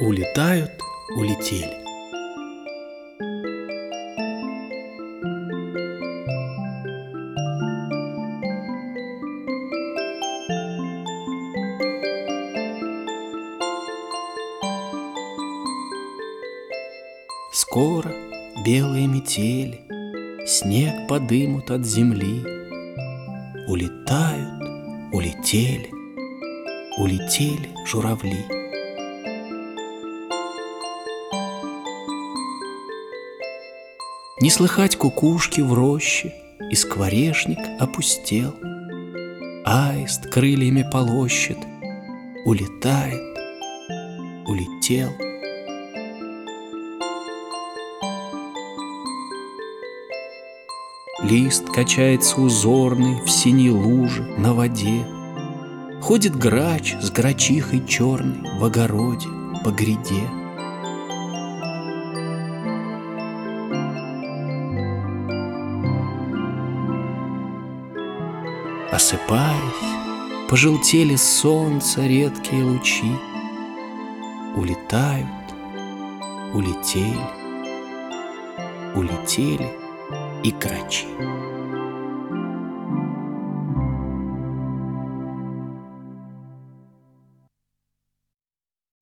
Улетают, улетели. Скоро белые метели снег подымут от земли. Улетают, улетели, улетели журавли. Не слыхать кукушки в роще, и скворечник опустел. Аист крыльями полощет, улетает, улетел. Лист качается узорный в синей луже на воде. Ходит грач с грачихой черной в огороде по гряде. Осыпаясь, пожелтели с солнца редкие лучи. Улетают, улетели, улетели и грачи.